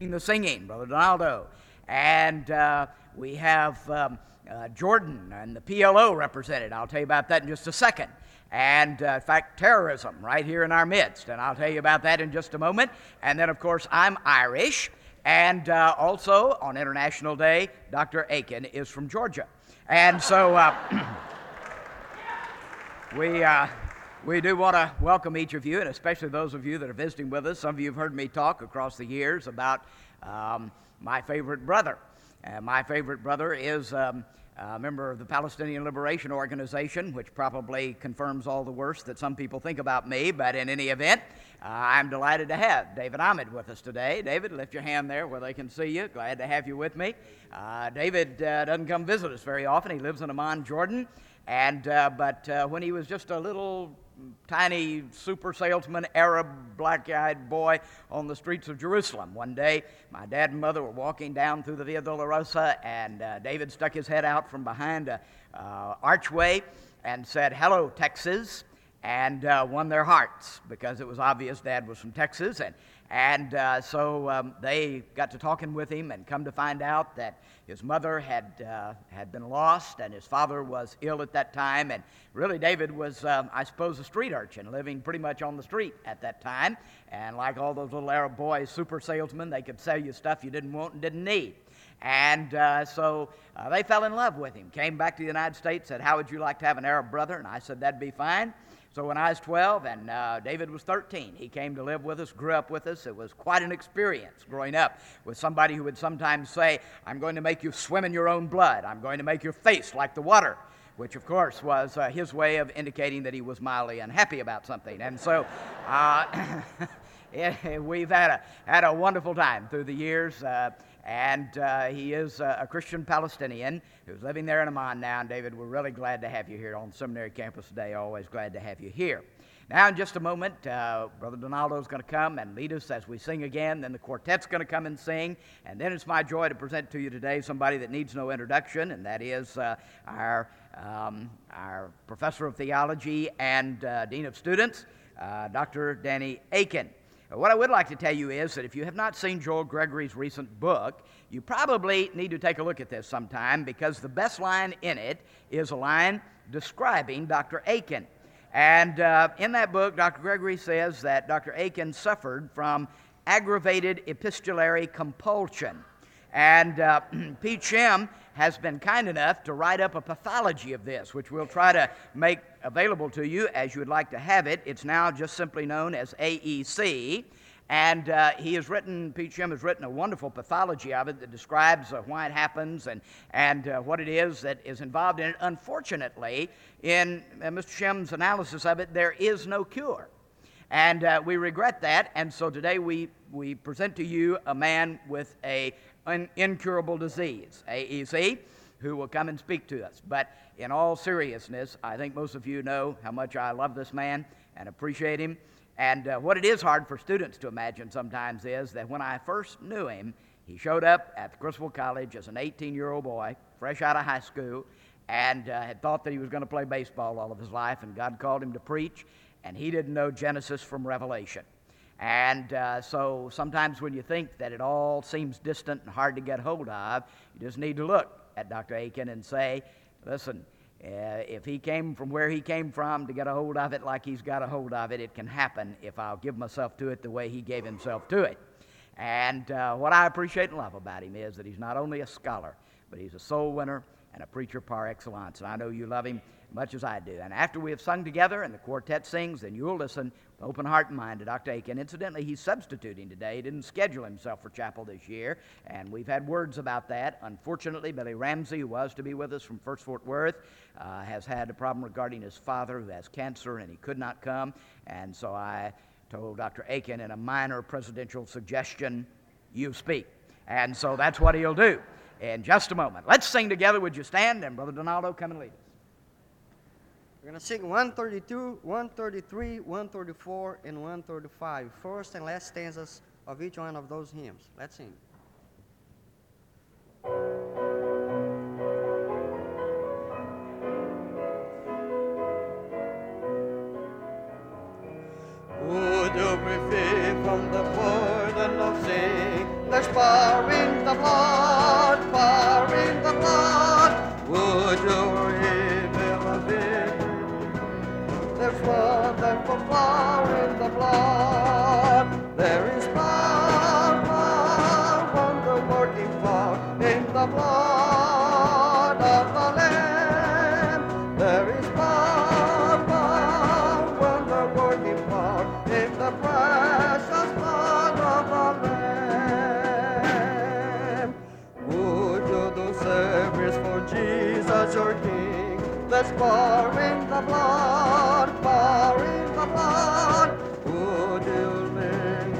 the singing, Brother Donaldo. And we have Jordan and the PLO represented. I'll tell you about that in just a second. And, in fact, terrorism right here in our midst. And I'll tell you about that in just a moment. And then, of course, I'm Irish. And also, on International Day, Dr. Aiken is from Georgia. And so we do want to welcome each of you, and especially those of you that are visiting with us. Some of you have heard me talk across the years about my favorite brother. My favorite brother is a member of the Palestinian Liberation Organization, which probably confirms all the worst that some people think about me, but in any event, I'm delighted to have David Ahmed with us today. David, lift your hand there where they can see you. Glad to have you with me. David doesn't come visit us very often. He lives in Amman, Jordan, but when he was just a little tiny super salesman, Arab, black-eyed boy on the streets of Jerusalem. One day, my dad and mother were walking down through the Via Dolorosa, and David stuck his head out from behind an archway and said, "Hello, Texas," and won their hearts because it was obvious Dad was from Texas. So they got to talking with him and come to find out that his mother had been lost and his father was ill at that time. And really, David was, I suppose, a street urchin living pretty much on the street at that time. And like all those little Arab boys, super salesmen, they could sell you stuff you didn't want and didn't need. And so they fell in love with him, came back to the United States, said, "How would you like to have an Arab brother?" And I said, "That'd be fine." So when I was 12 and David was 13, he came to live with us, grew up with us. It was quite an experience growing up with somebody who would sometimes say, "I'm going to make you swim in your own blood. I'm going to make your face like the water," which, of course, was his way of indicating that he was mildly unhappy about something. And so we've had a wonderful time through the years. He is a Christian Palestinian who's living there in Amman now. And David, we're really glad to have you here on the seminary campus today. Always glad to have you here. Now, in just a moment, Brother Donaldo is going to come and lead us as we sing again. Then the quartet's going to come and sing. And then it's my joy to present to you today somebody that needs no introduction, and that is our professor of theology and dean of students, Dr. Danny Akin. What I would like to tell you is that if you have not seen Joel Gregory's recent book, you probably need to take a look at this sometime, because the best line in it is a line describing Dr. Akin. And in that book, Dr. Gregory says that Dr. Akin suffered from aggravated epistolary compulsion. And Pete Shem has been kind enough to write up a pathology of this, which we'll try to make available to you as you would like to have it. It's now just simply known as AEC. And Pete Shem has written a wonderful pathology of it that describes why it happens and what it is that is involved in it. Unfortunately, in Mr. Shem's analysis of it, there is no cure. And we regret that. And so today we present to you a man with an incurable disease, AEC, who will come and speak to us. But in all seriousness, I think most of you know how much I love this man and appreciate him. And what it is hard for students to imagine sometimes is that when I first knew him, he showed up at the Criswell College as an 18-year-old boy, fresh out of high school, and had thought that he was going to play baseball all of his life, and God called him to preach, and he didn't know Genesis from Revelation. And so sometimes when you think that it all seems distant and hard to get hold of, you just need to look at Dr. Akin and say, listen, if he came from where he came from to get a hold of it like he's got a hold of it, it can happen if I'll give myself to it the way he gave himself to it. And what I appreciate and love about him is that he's not only a scholar, but he's a soul winner and a preacher par excellence. And I know you love him much as I do. And after we have sung together and the quartet sings, then you'll listen with open heart and mind to Dr. Akin. Incidentally, he's substituting today. He didn't schedule himself for chapel this year, and we've had words about that. Unfortunately, Billy Ramsey, who was to be with us from First Fort Worth, has had a problem regarding his father, who has cancer, and he could not come. And so I told Dr. Akin in a minor presidential suggestion, you speak. And so that's what he'll do in just a moment. Let's sing together. Would you stand? And Brother Donaldo, come and lead us. We're going to sing 132, 133, 134, and 135. First and last stanzas of each one of those hymns. Let's sing. Would you be free from the burden of sin, the There's power in the blood, power in the blood. Would you reveal a victory? There's wonderful power in the blood. There is power, power, wonder-working power in the blood of the Lamb. There is power, power, wonder-working power in the precious blood of the Lamb. Would you do service for Jesus your King? There's power in the blood, power in the blood. Would you live?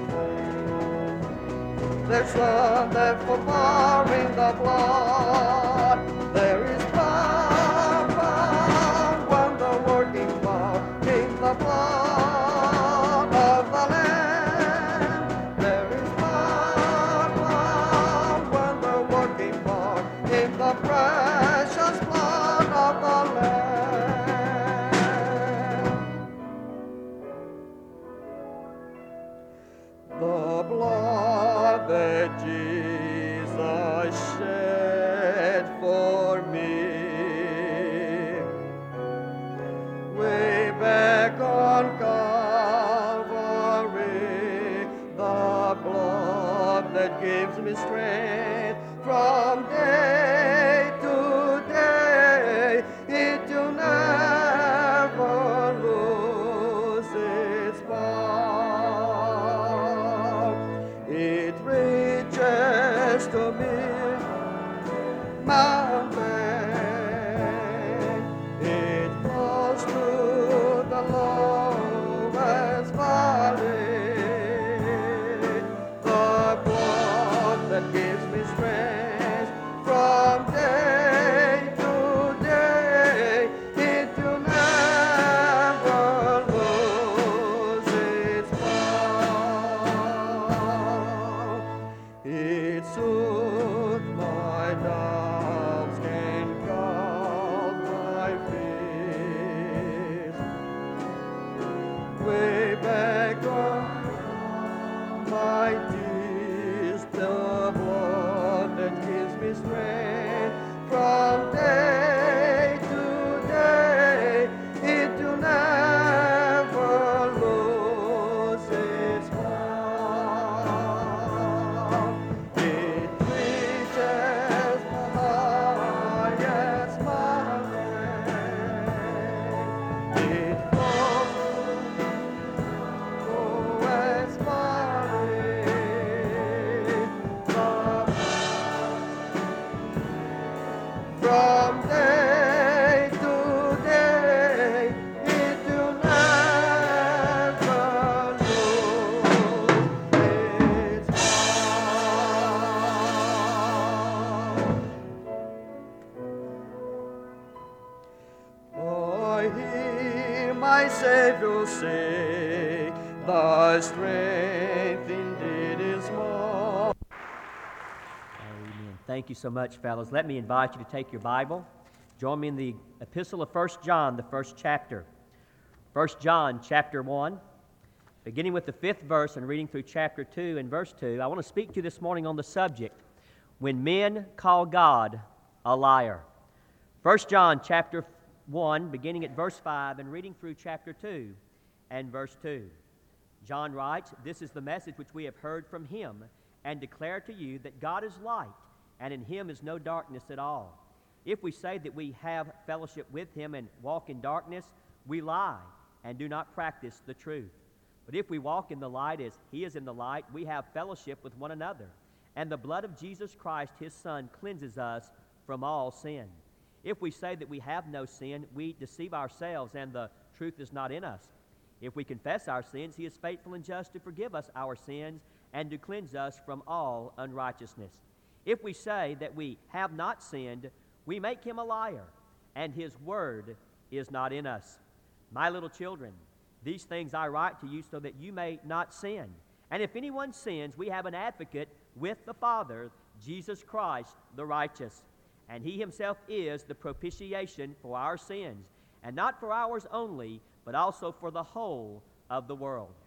There's wonderful power in the blood. There is power, power, wonder-working power in the blood of the Lamb. There is power, power, wonder-working power in the precious blood of the Lamb. The blood that Jesus shed for me way back on Calvary, the blood that gives me strength from day to day, it will never lose its power. It reaches to me, mountain, it flows through the lowest valley. The blood that gives me strength from day to day, it will never lose its power. It soothes my doubts and calms my fears. Way back on my tears, the blood that gives me strength from day to day, it will never lose its power. It reaches the highest mountain. It flows through the lowest valley. From day to day, it will never lose its power. I hear my Savior say, thy strength indeed is more. Amen. Thank you so much, fellows. Let me invite you to take your Bible. Join me in the epistle of 1 John, the first chapter. 1 John, chapter 1, beginning with the 5th verse and reading through chapter 2 and verse 2. I want to speak to you this morning on the subject, when men call God a liar. 1 John, chapter 1, beginning at verse 5 and reading through chapter 2 and verse 2. John writes, "This is the message which we have heard from him and declare to you, that God is light, and in him is no darkness at all. If we say that we have fellowship with him and walk in darkness, we lie and do not practice the truth. But if we walk in the light as he is in the light, we have fellowship with one another. And the blood of Jesus Christ, his Son, cleanses us from all sin. If we say that we have no sin, we deceive ourselves, and the truth is not in us. If we confess our sins, he is faithful and just to forgive us our sins and to cleanse us from all unrighteousness. If we say that we have not sinned, we make him a liar, and his word is not in us. My little children, these things I write to you so that you may not sin. And if anyone sins, we have an advocate with the Father, Jesus Christ the righteous. And he himself is the propitiation for our sins, and not for ours only, but also for the whole of the world.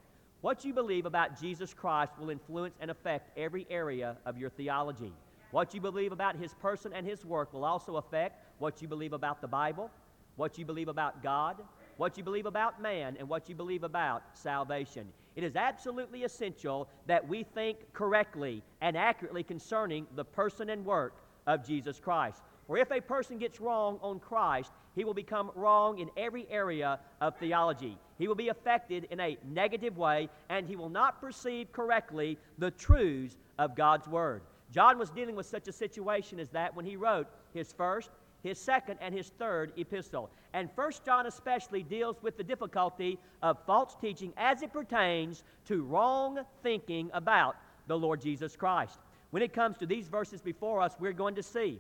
What you believe about Jesus Christ will influence and affect every area of your theology. What you believe about His person and His work will also affect what you believe about the Bible, what you believe about God, what you believe about man, and what you believe about salvation. It is absolutely essential that we think correctly and accurately concerning the person and work of Jesus Christ. For if a person gets wrong on Christ, he will become wrong in every area of theology. He will be affected in a negative way, and he will not perceive correctly the truths of God's Word. John was dealing with such a situation as that when he wrote his first, his second, and his third epistle. And 1 John especially deals with the difficulty of false teaching as it pertains to wrong thinking about the Lord Jesus Christ. When it comes to these verses before us, we're going to see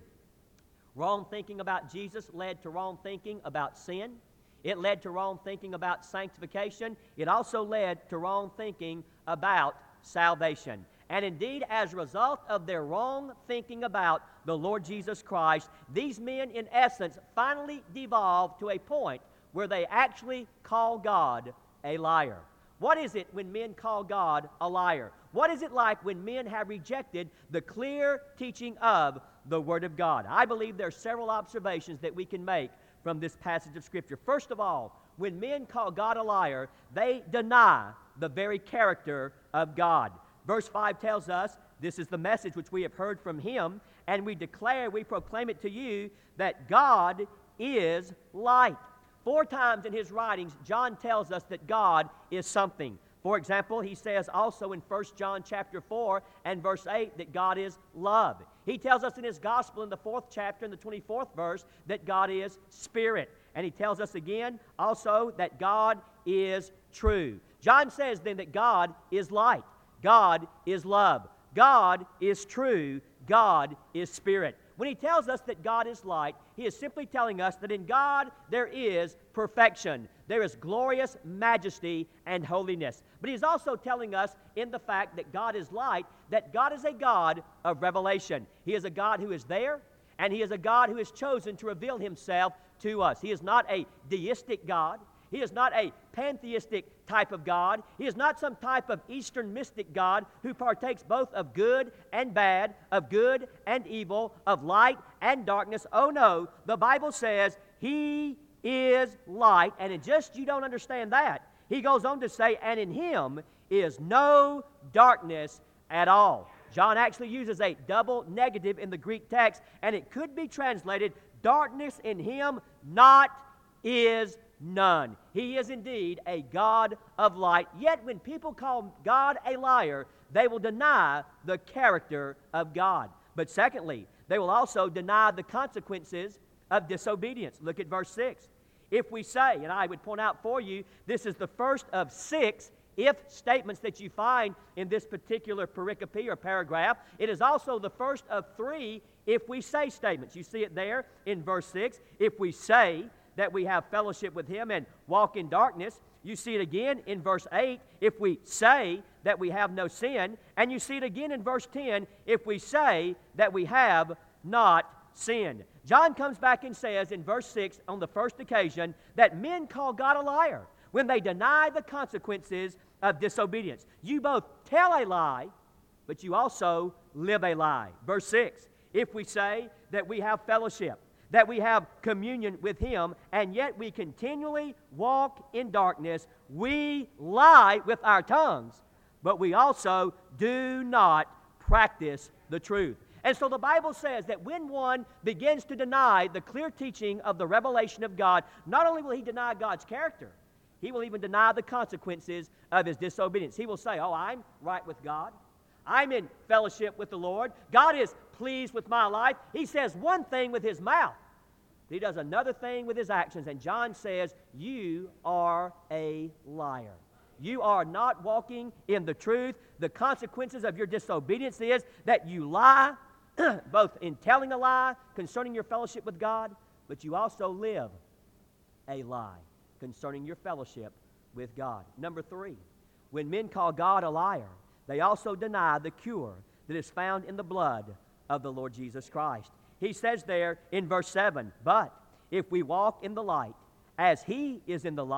wrong thinking about Jesus led to wrong thinking about sin. It led to wrong thinking about sanctification. It also led to wrong thinking about salvation. And indeed, as a result of their wrong thinking about the Lord Jesus Christ, these men, in essence, finally devolved to a point where they actually call God a liar. What is it when men call God a liar? What is it like when men have rejected the clear teaching of the Word of God? I believe there are several observations that we can make from this passage of Scripture. First of all, when men call God a liar, they deny the very character of God. Verse 5 tells us, this is the message which we have heard from Him, and we declare, we proclaim it to you, that God is light. 4 times in his writings, John tells us that God is something. For example, he says also in 1 John chapter 4 and verse 8 that God is love. He tells us in his gospel in the 4th chapter, in the 24th verse, that God is spirit. And he tells us again also that God is true. John says then that God is light. God is love. God is true. God is spirit. When he tells us that God is light, he is simply telling us that in God there is perfection. There is glorious majesty and holiness. But he's also telling us in the fact that God is light, that God is a God of revelation. He is a God who is there, and he is a God who has chosen to reveal himself to us. He is not a deistic God. He is not a pantheistic type of God. He is not some type of Eastern mystic God who partakes both of good and bad, of good and evil, of light and darkness. Oh no, the Bible says He is light, and it just you don't understand that. He goes on to say, and in Him is no darkness at all. John actually uses a double negative in the Greek text, and it could be translated, darkness in Him not is none. He is indeed a God of light. Yet when people call God a liar, they will deny the character of God. But secondly, they will also deny the consequences of disobedience. Look at verse 6. If we say, and I would point out for you, this is the first of 6 if statements that you find in this particular pericope or paragraph. It is also the first of 3 if we say statements. You see it there in verse 6. If we say that we have fellowship with Him and walk in darkness. You see it again in verse 8, if we say that we have no sin. And you see it again in verse 10, if we say that we have not sinned. John comes back and says in verse 6 on the first occasion that men call God a liar when they deny the consequences of disobedience. You both tell a lie, but you also live a lie. Verse 6, if we say that we have fellowship, that we have communion with Him, and yet we continually walk in darkness, we lie with our tongues, but we also do not practice the truth. And so the Bible says that when one begins to deny the clear teaching of the revelation of God, not only will he deny God's character, he will even deny the consequences of his disobedience. He will say, oh, I'm right with God. I'm in fellowship with the Lord. God is pleased with my life. He says one thing with his mouth. He does another thing with his actions. And John says, you are a liar. You are not walking in the truth. The consequences of your disobedience is that you lie, both in telling a lie concerning your fellowship with God, but you also live a lie concerning your fellowship with God. Number 3, when men call God a liar, they also deny the cure that is found in the blood of the Lord Jesus Christ. He says there in verse 7, but if we walk in the light, as He is in the light,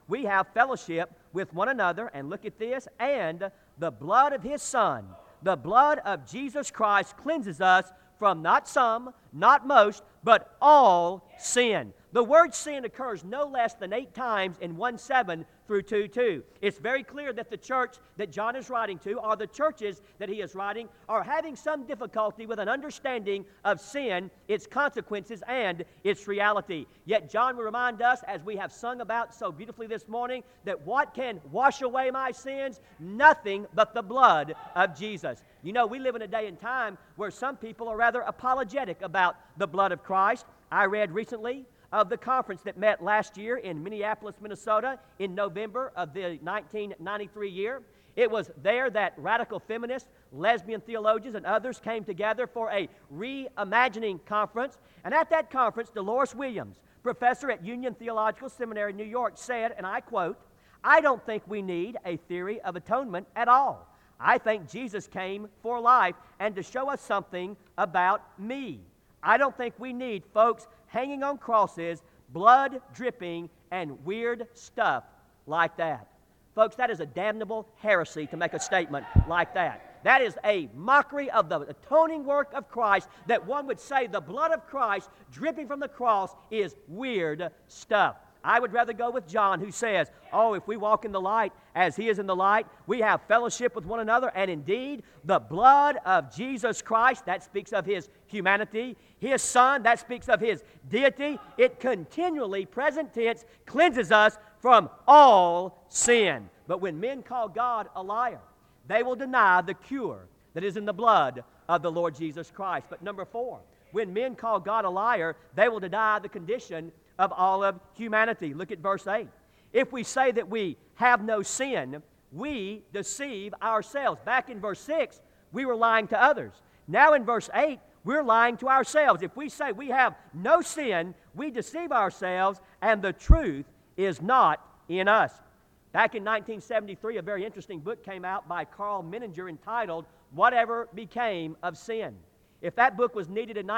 we have fellowship with one another, and look at this, and the blood of His Son, the blood of Jesus Christ, cleanses us from not some, not most, but all sin. The word sin occurs no less than 8 times in 1:7 through 2:2. It's very clear that the church that John is writing to, or the churches that he is writing, are having some difficulty with an understanding of sin, its consequences, and its reality. Yet John will remind us, as we have sung about so beautifully this morning, that what can wash away my sins? Nothing but the blood of Jesus. You know, we live in a day and time where some people are rather apologetic about the blood of Christ. I read recently of the conference that met last year in Minneapolis, Minnesota, in November of the 1993 year. It was there that radical feminists, lesbian theologians, and others came together for a reimagining conference. And at that conference, Dolores Williams, professor at Union Theological Seminary in New York, said, and I quote, "I don't think we need a theory of atonement at all. I think Jesus came for life and to show us something about me. I don't think we need folks hanging on crosses, blood dripping, and weird stuff like that." Folks, that is a damnable heresy to make a statement like that. That is a mockery of the atoning work of Christ, that one would say the blood of Christ dripping from the cross is weird stuff. I would rather go with John, who says, oh, if we walk in the light as He is in the light, we have fellowship with one another, and indeed, the blood of Jesus Christ, that speaks of His humanity, His Son, that speaks of His deity, it continually, present tense, cleanses us from all sin. But when men call God a liar, they will deny the cure that is in the blood of the Lord Jesus Christ. But number 4, when men call God a liar, they will deny the condition of all of humanity. Look at verse 8. If we say that we have no sin, we deceive ourselves. Back in verse 6, we were lying to others. Now in verse 8, we're lying to ourselves. If we say we have no sin, we deceive ourselves, and the truth is not in us. Back in 1973, a very interesting book came out by Carl Menninger entitled, Whatever Became of Sin? If that book was needed in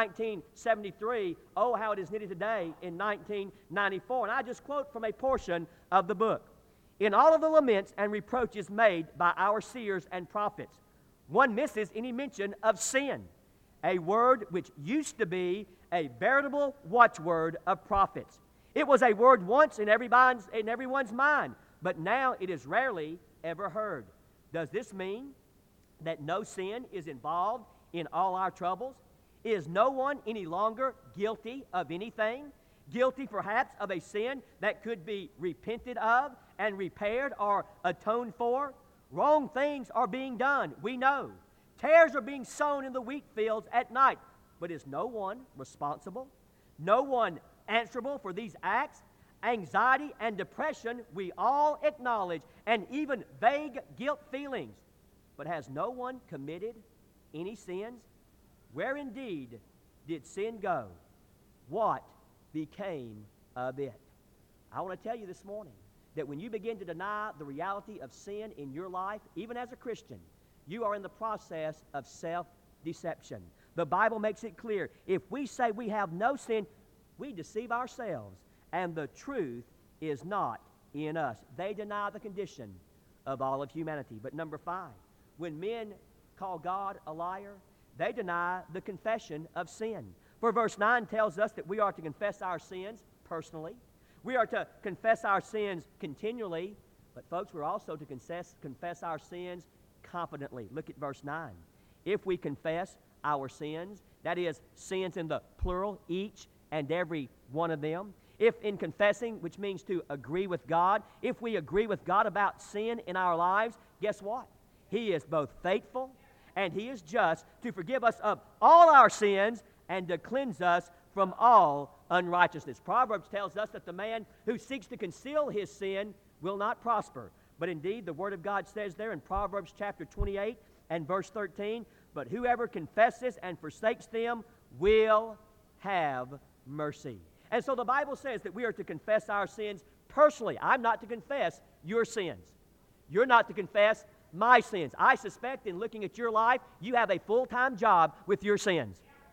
1973, oh, how it is needed today in 1994. And I just quote from a portion of the book. In all of the laments and reproaches made by our seers and prophets, one misses any mention of sin, a word which used to be a veritable watchword of prophets. It was a word once in everyone's mind, but now it is rarely ever heard. Does this mean that no sin is involved in all our troubles? Is no one any longer guilty of anything? Guilty perhaps of a sin that could be repented of and repaired or atoned for? Wrong things are being done, we know. Tares are being sown in the wheat fields at night. But is no one responsible? No one answerable for these acts? Anxiety and depression we all acknowledge, and even vague guilt feelings. But has no one committed any sins? Where indeed did sin go? What became of it? I want to tell you this morning that when you begin to deny the reality of sin in your life, even as a Christian, you are in the process of self-deception. The Bible makes it clear, if we say we have no sin, we deceive ourselves, and the truth is not in us. They deny the condition of all of humanity. But number 5, when men call God a liar, they deny the confession of sin. For verse 9 tells us that we are to confess our sins personally. We are to confess our sins continually. But folks, we're also to confess our sins confidently. Look at verse 9. If we confess our sins, that is, sins in the plural, each and every one of them. If in confessing, which means to agree with God, if we agree with God about sin in our lives, guess what? He is both faithful and He is just to forgive us of all our sins and to cleanse us from all unrighteousness. Proverbs tells us that the man who seeks to conceal his sin will not prosper. But indeed, the Word of God says there in Proverbs chapter 28 and verse 13, but whoever confesses and forsakes them will have mercy. And so the Bible says that we are to confess our sins personally. I'm not to confess your sins. You're not to confess my sins. I suspect in looking at your life, you have a full-time job with your sins.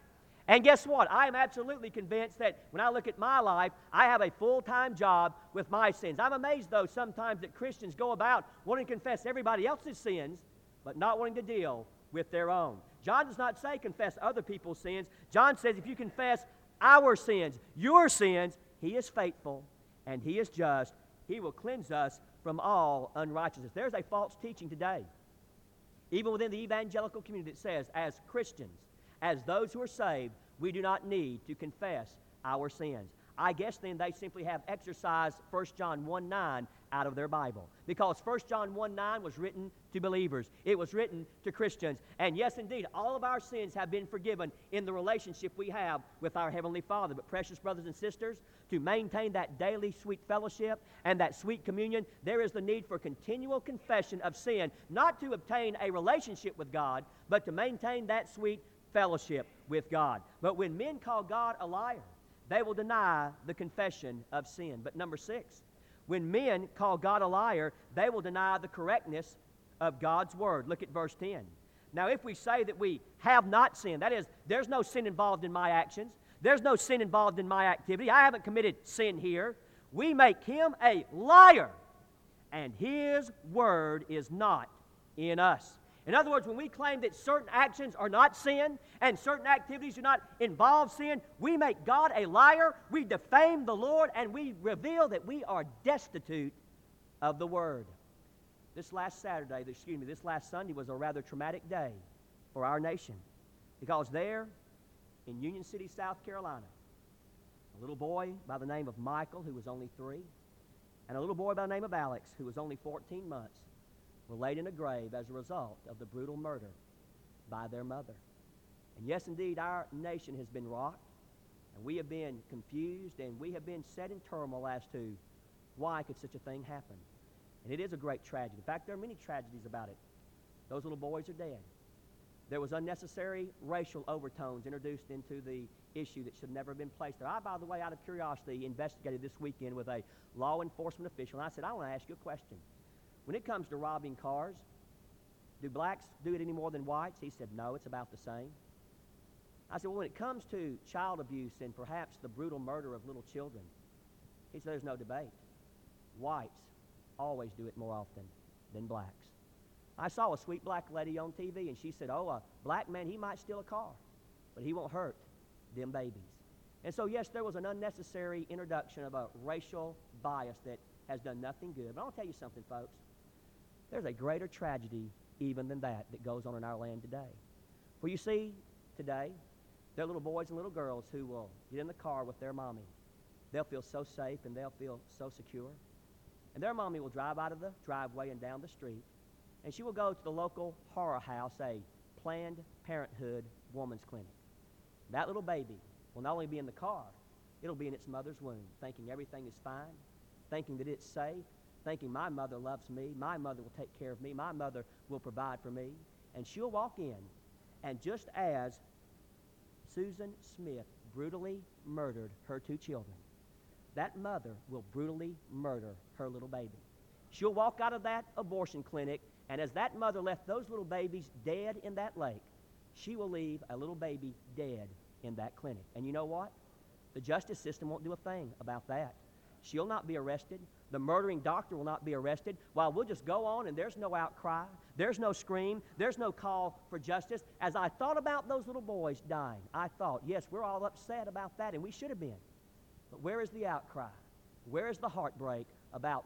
And guess what? I am absolutely convinced that when I look at my life, I have a full-time job with my sins. I'm amazed, though, sometimes that Christians go about wanting to confess everybody else's sins, but not wanting to deal with their own. John does not say confess other people's sins. John says if you confess our sins, your sins, He is faithful and He is just. He will cleanse us from all unrighteousness. There's a false teaching today, even within the evangelical community, that says as Christians, as those who are saved, we do not need to confess our sins. I guess then they simply have exercised 1 John 1:9 out of their Bible. Because 1 John 1:9 was written to believers. It was written to Christians. And yes, indeed, all of our sins have been forgiven in the relationship we have with our Heavenly Father. But precious brothers and sisters, to maintain that daily sweet fellowship and that sweet communion, there is the need for continual confession of sin, not to obtain a relationship with God, but to maintain that sweet fellowship with God. But when men call God a liar, they will deny the confession of sin. But number 6, when men call God a liar, they will deny the correctness of God's Word. Look at verse 10. Now, if we say that we have not sinned, that is, there's no sin involved in my actions, there's no sin involved in my activity, I haven't committed sin here, we make Him a liar, and His Word is not in us. In other words, when we claim that certain actions are not sin and certain activities do not involve sin, we make God a liar, we defame the Lord, and we reveal that we are destitute of the Word. This last Sunday was a rather traumatic day for our nation, because there in Union City, South Carolina, a little boy by the name of Michael, who was only 3, and a little boy by the name of Alex, who was only 14 months, were laid in a grave as a result of the brutal murder by their mother. And yes, indeed, our nation has been rocked, and we have been confused, and we have been set in turmoil as to why could such a thing happen. And it is a great tragedy. In fact, there are many tragedies about it. Those little boys are dead. There was unnecessary racial overtones introduced into the issue that should never have been placed there. I, by the way, out of curiosity, investigated this weekend with a law enforcement official, and I said, I want to ask you a question. When it comes to robbing cars, do blacks do it any more than whites? He said, no, it's about the same. I said, well, when it comes to child abuse and perhaps the brutal murder of little children, he said, there's no debate. Whites always do it more often than blacks. I saw a sweet black lady on TV, and she said, oh, a black man, he might steal a car, but he won't hurt them babies. And so, yes, there was an unnecessary introduction of a racial bias that has done nothing good. But I'll tell you something, folks. There's a greater tragedy even than that goes on in our land today. For you see, today, there are little boys and little girls who will get in the car with their mommy. They'll feel so safe and they'll feel so secure. And their mommy will drive out of the driveway and down the street, and she will go to the local horror house, a Planned Parenthood woman's clinic. That little baby will not only be in the car, it'll be in its mother's womb, thinking everything is fine, thinking that it's safe, thinking my mother loves me, my mother will take care of me, my mother will provide for me. And she'll walk in, and just as Susan Smith brutally murdered her 2 children, that mother will brutally murder her little baby. She'll walk out of that abortion clinic, and as that mother left those little babies dead in that lake, she will leave a little baby dead in that clinic. And you know what? The justice system won't do a thing about that. She'll not be arrested. The murdering doctor will not be arrested. While we'll just go on and there's no outcry, there's no scream, there's no call for justice. As I thought about those little boys dying, I thought, yes, we're all upset about that, and we should have been. But where is the outcry? Where is the heartbreak about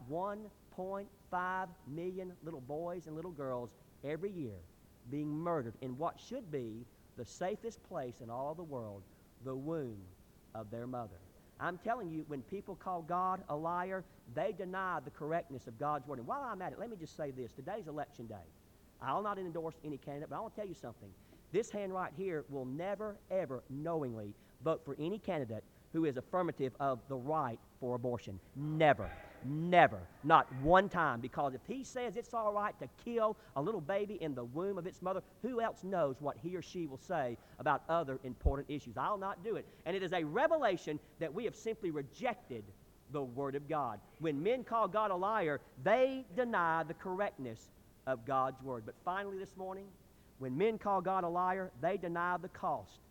1.5 million little boys and little girls every year being murdered in what should be the safest place in all the world, the womb of their mother? I'm telling you, when people call God a liar, they deny the correctness of God's Word. And while I'm at it, let me just say this. Today's election day. I'll not endorse any candidate, but I want to tell you something. This hand right here will never, ever knowingly vote for any candidate who is affirmative of the right for abortion. Never. Never. Not one time. Because if he says it's all right to kill a little baby in the womb of its mother, who else knows what he or she will say about other important issues? I'll not do it. And it is a revelation that we have simply rejected the Word of God. When men call God a liar, they deny the correctness of God's Word. But finally this morning, when men call God a liar, they deny the cost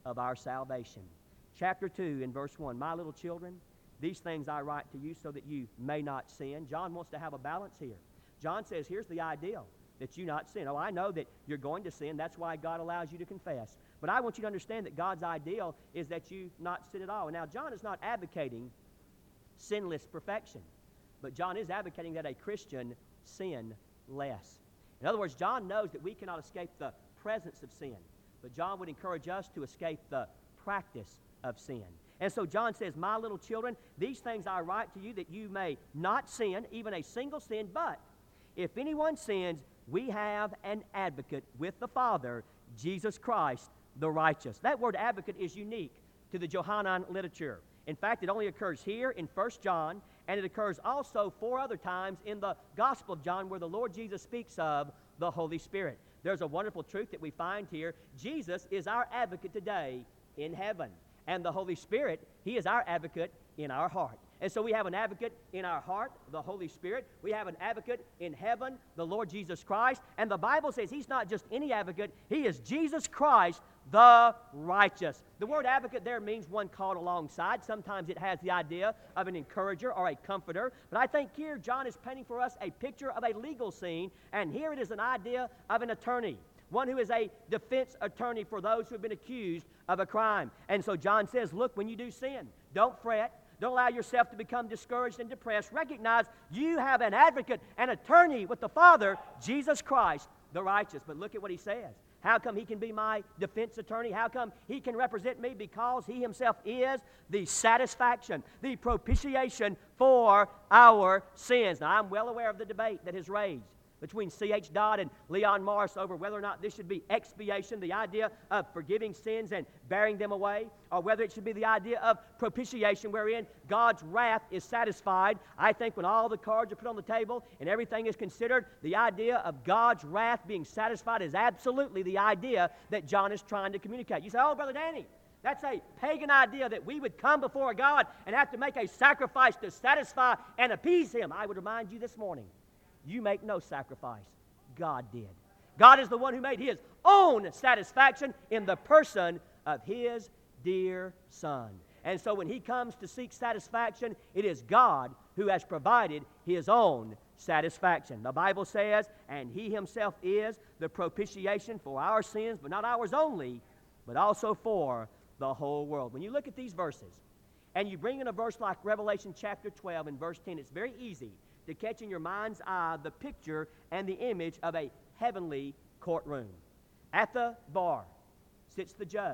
of our salvation. Chapter 2 in verse 1, my little children, these things I write to you so that you may not sin. John wants to have a balance here. John says, here's the ideal, that you not sin. Oh, I know that you're going to sin. That's why God allows you to confess. But I want you to understand that God's ideal is that you not sin at all. Now, John is not advocating sinless perfection, but John is advocating that a Christian sin less. In other words, John knows that we cannot escape the presence of sin, but John would encourage us to escape the practice of sin. And so John says, my little children, these things I write to you that you may not sin, even a single sin, but if anyone sins, we have an advocate with the Father, Jesus Christ, the righteous. That word advocate is unique to the Johannine literature. In fact, it only occurs here in 1 John, and it occurs also 4 other times in the Gospel of John where the Lord Jesus speaks of the Holy Spirit. There's a wonderful truth that we find here. Jesus is our advocate today in heaven. And the Holy Spirit, He is our advocate in our heart. And so we have an advocate in our heart, the Holy Spirit. We have an advocate in heaven, the Lord Jesus Christ. And the Bible says He's not just any advocate. He is Jesus Christ, the righteous. The word advocate there means one called alongside. Sometimes it has the idea of an encourager or a comforter. But I think here John is painting for us a picture of a legal scene. And here it is an idea of an attorney. One who is a defense attorney for those who have been accused of a crime. And so John says, look, when you do sin, don't fret. Don't allow yourself to become discouraged and depressed. Recognize you have an advocate, an attorney with the Father, Jesus Christ, the righteous. But look at what he says. How come he can be my defense attorney? How come he can represent me? Because he himself is the satisfaction, the propitiation for our sins. Now, I'm well aware of the debate that has raged between C.H. Dodd and Leon Morris over whether or not this should be expiation, the idea of forgiving sins and bearing them away, or whether it should be the idea of propitiation, wherein God's wrath is satisfied. I think when all the cards are put on the table and everything is considered, the idea of God's wrath being satisfied is absolutely the idea that John is trying to communicate. You say, oh, Brother Danny, that's a pagan idea that we would come before God and have to make a sacrifice to satisfy and appease Him. I would remind you this morning, you make no sacrifice. God did. God is the one who made His own satisfaction in the person of His dear Son. And so when He comes to seek satisfaction, it is God who has provided His own satisfaction. The Bible says, and He Himself is the propitiation for our sins, but not ours only, but also for the whole world. When you look at these verses, and you bring in a verse like Revelation chapter 12 and verse 10, it's very easy to catch in your mind's eye the picture and the image of a heavenly courtroom. At the bar sits the judge.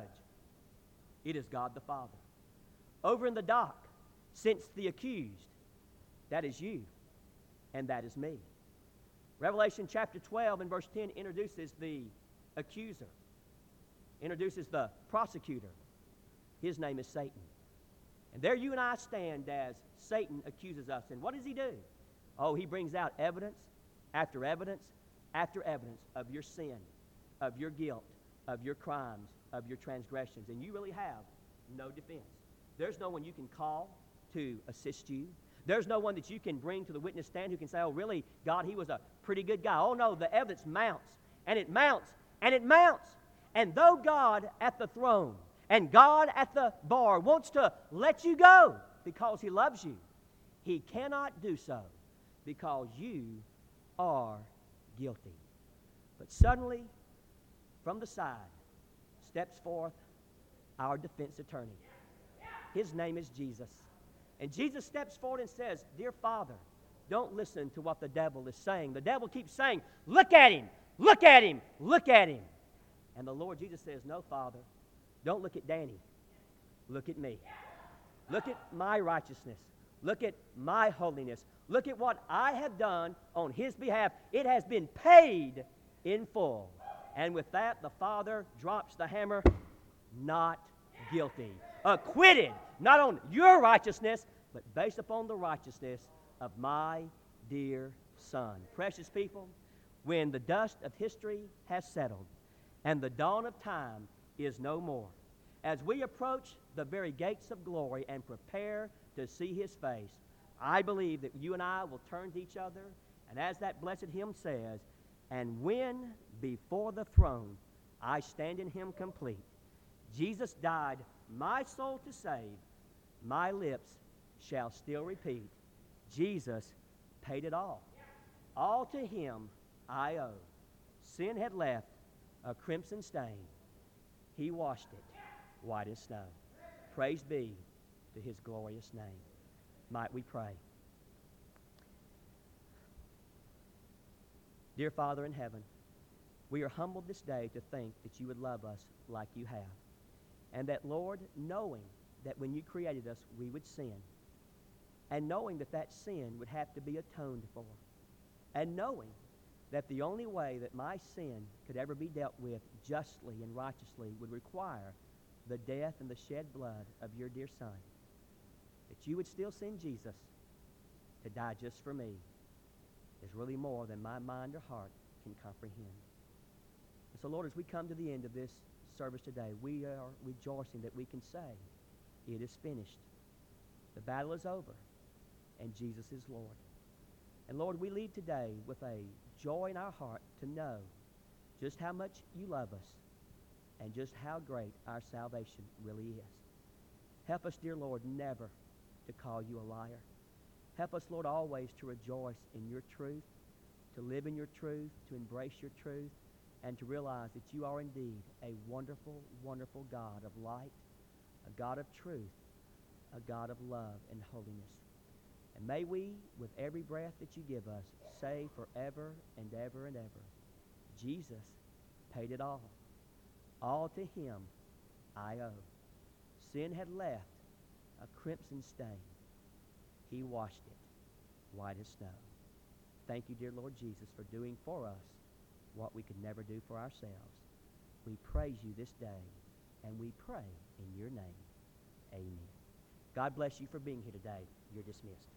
It is God the Father. Over in the dock sits the accused. That is you, and that is me. Revelation chapter 12 and verse 10 introduces the accuser, introduces the prosecutor. His name is Satan. And there you and I stand as Satan accuses us. And what does he do? Oh, he brings out evidence after evidence after evidence of your sin, of your guilt, of your crimes, of your transgressions. And you really have no defense. There's no one you can call to assist you. There's no one that you can bring to the witness stand who can say, oh, really, God, he was a pretty good guy. Oh, no, the evidence mounts, and it mounts, and it mounts. And though God at the throne and God at the bar wants to let you go because He loves you, He cannot do so because you are guilty. But suddenly, from the side, steps forth our defense attorney. His name is Jesus. And Jesus steps forward and says, dear Father, don't listen to what the devil is saying. The devil keeps saying, look at him, look at him, look at him. And the Lord Jesus says, no, Father, don't look at Danny. Look at me. Look at my righteousness. Look at my holiness. Look at what I have done on His behalf. It has been paid in full. And with that, the Father drops the hammer, not guilty. Acquitted, not on your righteousness, but based upon the righteousness of my dear Son. Precious people, when the dust of history has settled and the dawn of time is no more, as we approach the very gates of glory and prepare to see His face, I believe that you and I will turn to each other, and as that blessed hymn says, and when before the throne I stand in Him complete, Jesus died my soul to save. My lips shall still repeat, Jesus paid it all. All to him I owe. Sin had left a crimson stain. He washed it white as snow. Praise be to his glorious name. Might we pray. Dear Father in heaven, we are humbled this day to think that you would love us like you have. And that, Lord, knowing that when you created us we would sin, and knowing that that sin would have to be atoned for, and knowing that the only way that my sin could ever be dealt with justly and righteously would require the death and the shed blood of your dear Son, that you would still send Jesus to die just for me is really more than my mind or heart can comprehend. And so, Lord, as we come to the end of this service today, we are rejoicing that we can say, it is finished. The battle is over, and Jesus is Lord. And Lord, we leave today with a joy in our heart to know just how much you love us and just how great our salvation really is. Help us, dear Lord, never to call you a liar. Help us, Lord, always to rejoice in your truth, to live in your truth, to embrace your truth, and to realize that you are indeed a wonderful, wonderful God of light, a God of truth, a God of love and holiness. And may we, with every breath that you give us, say forever and ever and ever, Jesus paid it all. All to him I owe. Sin had left a crimson stain. He washed it white as snow. Thank you, dear Lord Jesus, for doing for us what we could never do for ourselves. We praise you this day, and we pray in your name. Amen. God bless you for being here today. You're dismissed.